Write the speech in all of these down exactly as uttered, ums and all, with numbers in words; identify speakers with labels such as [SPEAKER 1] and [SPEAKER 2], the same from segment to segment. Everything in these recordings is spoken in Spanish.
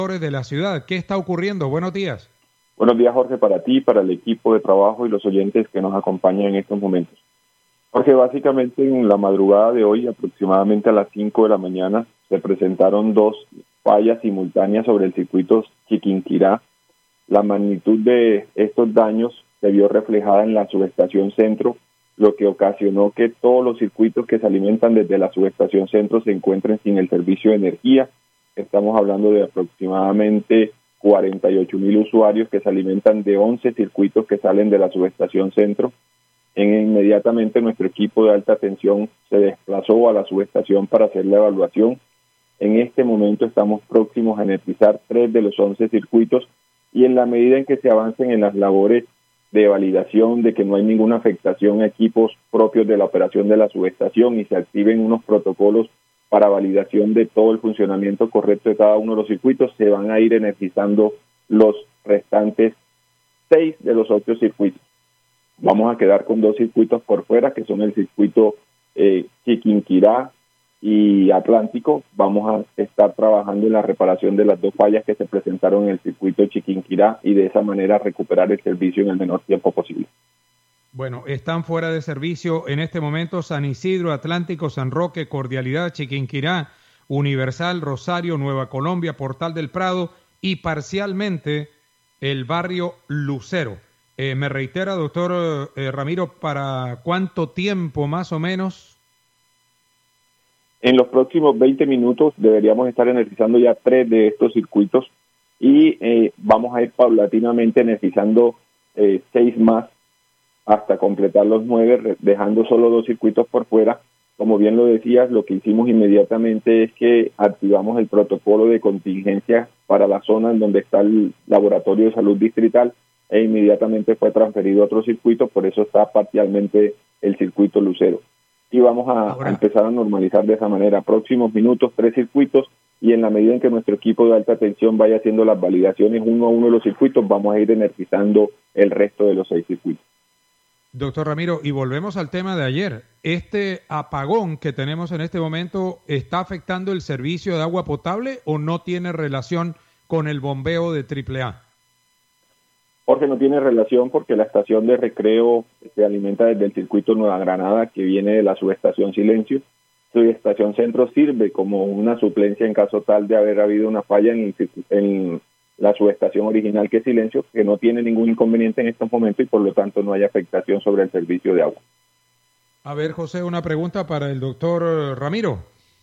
[SPEAKER 1] de la ciudad. ¿Qué está ocurriendo? Buenos días.
[SPEAKER 2] Buenos días, Jorge, para ti, para el equipo de trabajo y los oyentes que nos acompañan en estos momentos. Jorge, básicamente en la madrugada de hoy, aproximadamente a las cinco de la mañana, se presentaron dos fallas simultáneas sobre el circuito Chiquinquirá. La magnitud de estos daños se vio reflejada en la subestación centro, lo que ocasionó que todos los circuitos que se alimentan desde la subestación centro se encuentren sin el servicio de energía. Estamos hablando de aproximadamente cuarenta y ocho mil usuarios que se alimentan de once circuitos que salen de la subestación centro. En, inmediatamente nuestro equipo de alta tensión se desplazó a la subestación para hacer la evaluación. En este momento estamos próximos a energizar tres de los once circuitos y en la medida en que se avancen en las labores de validación de que no hay ninguna afectación a equipos propios de la operación de la subestación y se activen unos protocolos para validación de todo el funcionamiento correcto de cada uno de los circuitos, se van a ir energizando los restantes seis de los ocho circuitos. Vamos a quedar con dos circuitos por fuera, que son el circuito eh, Chiquinquirá y Atlántico. Vamos a estar trabajando en la reparación de las dos fallas que se presentaron en el circuito Chiquinquirá y de esa manera recuperar el servicio en el menor tiempo posible.
[SPEAKER 1] Bueno, están fuera de servicio en este momento San Isidro, Atlántico, San Roque, Cordialidad, Chiquinquirá, Universal, Rosario, Nueva Colombia, Portal del Prado y parcialmente el barrio Lucero. Eh, me reitera, doctor eh, Ramiro, ¿para cuánto tiempo más o menos?
[SPEAKER 2] En los próximos veinte minutos deberíamos estar energizando ya tres de estos circuitos y eh, vamos a ir paulatinamente energizando eh, seis más hasta completar los nueve, dejando solo dos circuitos por fuera. Como bien lo decías, lo que hicimos inmediatamente es que activamos el protocolo de contingencia para la zona en donde está el laboratorio de salud distrital e inmediatamente fue transferido a otro circuito, por eso está parcialmente el circuito Lucero. Y vamos a, a empezar a normalizar de esa manera. Próximos minutos, tres circuitos, y en la medida en que nuestro equipo de alta tensión vaya haciendo las validaciones uno a uno de los circuitos, vamos a ir energizando el resto de los seis circuitos.
[SPEAKER 1] Doctor Ramiro, y volvemos al tema de ayer. ¿Este apagón que tenemos en este momento está afectando el servicio de agua potable o no tiene relación con el bombeo de triple A?
[SPEAKER 2] Jorge, no tiene relación porque la estación de recreo se alimenta desde el circuito Nueva Granada, que viene de la subestación Silencio. Subestación Centro sirve como una suplencia en caso tal de haber habido una falla en, el, en la subestación original, que es Silencio, que no tiene ningún inconveniente en estos momentos y por lo tanto no hay afectación sobre el servicio de agua.
[SPEAKER 1] A ver, José, una pregunta para el doctor Ramiro.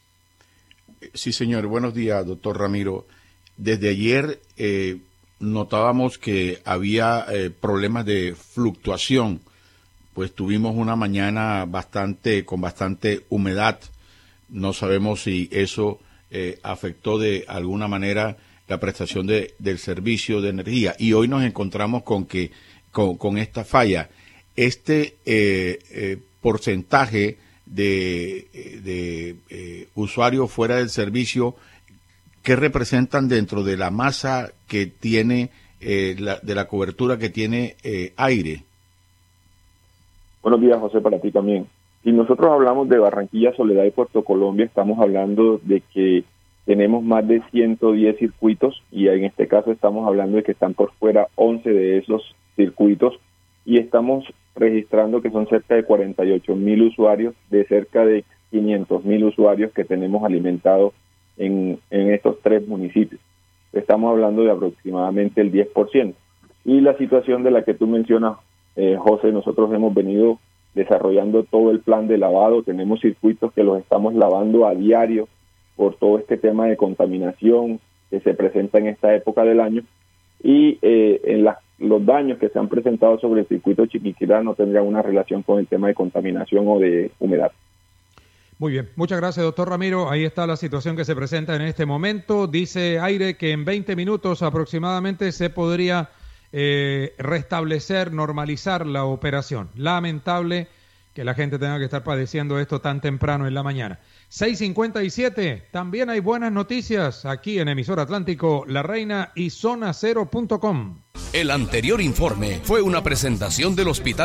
[SPEAKER 3] Sí, señor. Buenos días, doctor Ramiro. Desde ayer eh, notábamos que había eh, problemas de fluctuación, pues tuvimos una mañana bastante con bastante humedad. No sabemos si eso eh, afectó de alguna manera la prestación de, del servicio de energía. Y hoy nos encontramos con que con, con esta falla. Este eh, eh, porcentaje de, de eh, usuarios fuera del servicio, ¿qué representan dentro de la masa que tiene, eh, la, de la cobertura que tiene eh, aire?
[SPEAKER 2] Buenos días, José, para ti también. Si nosotros hablamos de Barranquilla, Soledad y Puerto Colombia, estamos hablando de que tenemos más de ciento diez circuitos y en este caso estamos hablando de que están por fuera once de esos circuitos y estamos registrando que son cerca de cuarenta y ocho mil usuarios de cerca de quinientos mil usuarios que tenemos alimentados en, en estos tres municipios. Estamos hablando de aproximadamente el diez por ciento. Y la situación de la que tú mencionas, eh, José, nosotros hemos venido desarrollando todo el plan de lavado, tenemos circuitos que los estamos lavando a diario por todo este tema de contaminación que se presenta en esta época del año y eh, en la, los daños que se han presentado sobre el circuito Chiquinquirá no tendrían una relación con el tema de contaminación o de humedad.
[SPEAKER 1] Muy bien, muchas gracias, doctor Ramiro. Ahí está la situación que se presenta en este momento. Dice Aire que en veinte minutos aproximadamente se podría eh, restablecer, normalizar la operación. Lamentable que la gente tenga que estar padeciendo esto tan temprano en la mañana. seis cincuenta y siete, también hay buenas noticias aquí en Emisor Atlántico, La Reina y zona cero punto com.
[SPEAKER 4] El anterior informe fue una presentación del Hospital